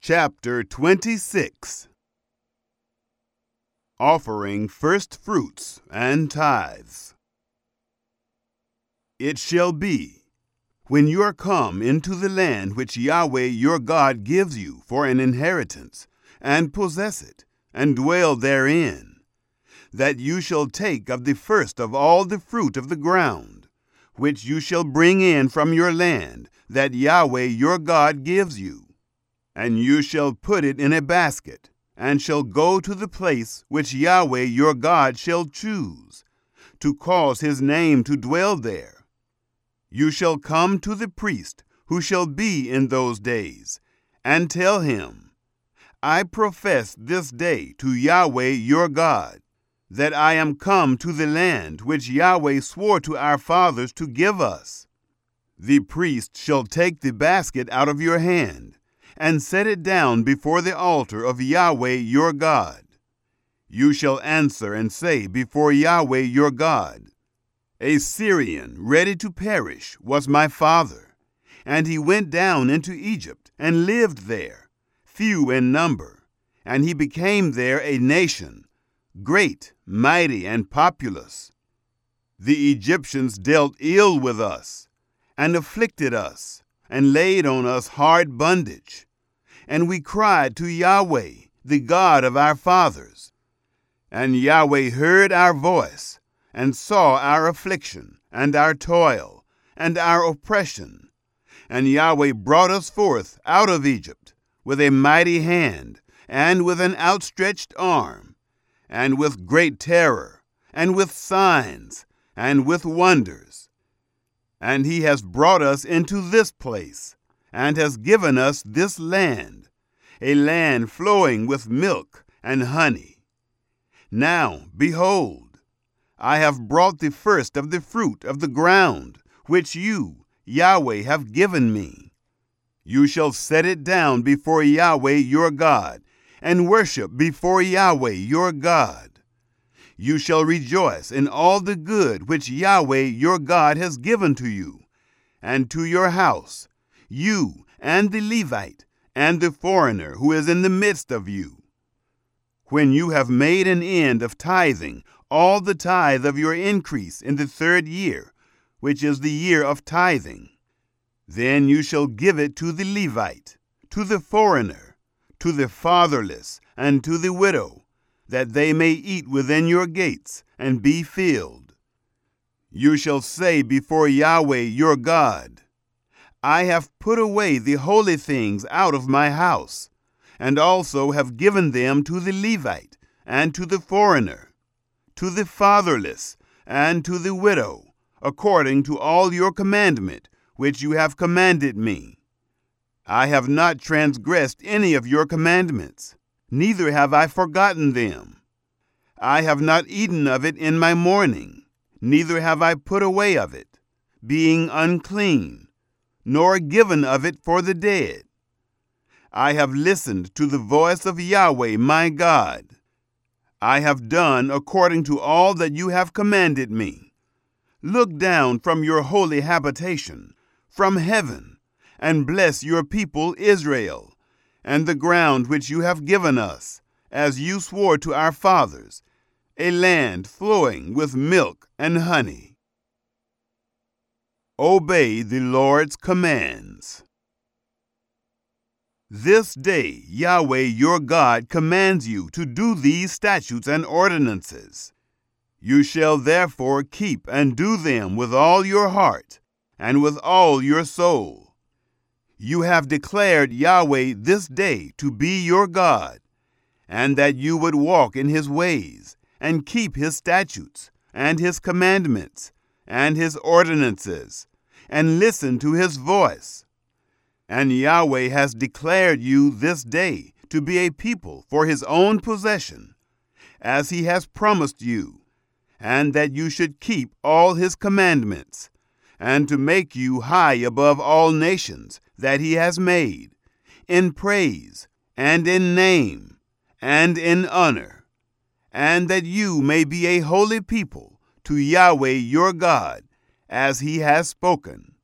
Chapter 26. Offering first fruits and tithes. It shall be, when you are come into the land which Yahweh your God gives you for an inheritance, and possess it, and dwell therein, that you shall take of the first of all the fruit of the ground, which you shall bring in from your land, that Yahweh your God gives you. And you shall put it in a basket, and shall go to the place which Yahweh your God shall choose, to cause his name to dwell there. You shall come to the priest who shall be in those days, and tell him, I profess this day to Yahweh your God, that I am come to the land which Yahweh swore to our fathers to give us. The priest shall take the basket out of your hand, and set it down before the altar of Yahweh your God. You shall answer and say before Yahweh your God, A Syrian ready to perish was my father, and he went down into Egypt and lived there, few in number, and he became there a nation, great, mighty, and populous. The Egyptians dealt ill with us, and afflicted us, and laid on us hard bondage. And we cried to Yahweh, the God of our fathers. And Yahweh heard our voice, and saw our affliction, and our toil, and our oppression. And Yahweh brought us forth out of Egypt with a mighty hand, and with an outstretched arm, and with great terror, and with signs, and with wonders. And he has brought us into this place, and has given us this land, a land flowing with milk and honey. Now, behold, I have brought the first of the fruit of the ground, which you, Yahweh, have given me. You shall set it down before Yahweh your God, and worship before Yahweh your God. You shall rejoice in all the good which Yahweh your God has given to you, and to your house, you and the Levite, and the foreigner who is in the midst of you. When you have made an end of tithing all the tithe of your increase in the 3rd year, which is the year of tithing, then you shall give it to the Levite, to the foreigner, to the fatherless, and to the widow, that they may eat within your gates and be filled. You shall say before Yahweh your God, I have put away the holy things out of my house, and also have given them to the Levite, and to the foreigner, to the fatherless, and to the widow, according to all your commandment, which you have commanded me. I have not transgressed any of your commandments, neither have I forgotten them. I have not eaten of it in my mourning, neither have I put away of it, being unclean, nor given of it for the dead. I have listened to the voice of Yahweh my God. I have done according to all that you have commanded me. Look down from your holy habitation, from heaven, and bless your people Israel, and the ground which you have given us, as you swore to our fathers, a land flowing with milk and honey. Obey the Lord's commands. This day Yahweh your God commands you to do these statutes and ordinances. You shall therefore keep and do them with all your heart and with all your soul. You have declared Yahweh this day to be your God, and that you would walk in his ways, and keep his statutes, and his commandments, and his ordinances, and listen to his voice. And Yahweh has declared you this day to be a people for his own possession, as he has promised you, and that you should keep all his commandments, and to make you high above all nations that he has made, in praise, and in name, and in honor, and that you may be a holy people to Yahweh your God, as he has spoken.